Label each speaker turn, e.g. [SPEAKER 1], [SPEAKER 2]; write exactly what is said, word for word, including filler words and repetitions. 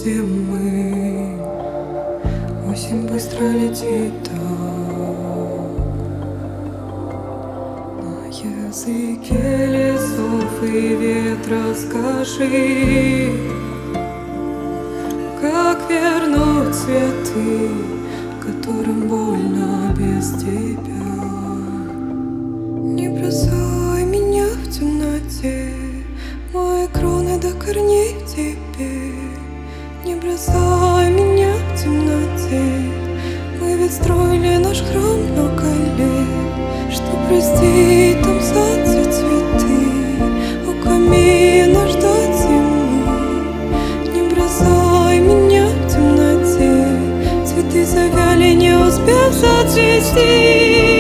[SPEAKER 1] зимы. Осень быстро летит на языке лесов и ветра. Скажи, как вернуть цветы, которым больно без тебя? Не бросай меня в темноте, мои кроны до корней в тебе. Не бросай меня в темноте, мы ведь строили наш храм много лет, чтоб простить там сад и цветы, у камина ждать зиму. Не бросай меня в темноте, цветы завяли, не успев зацвести.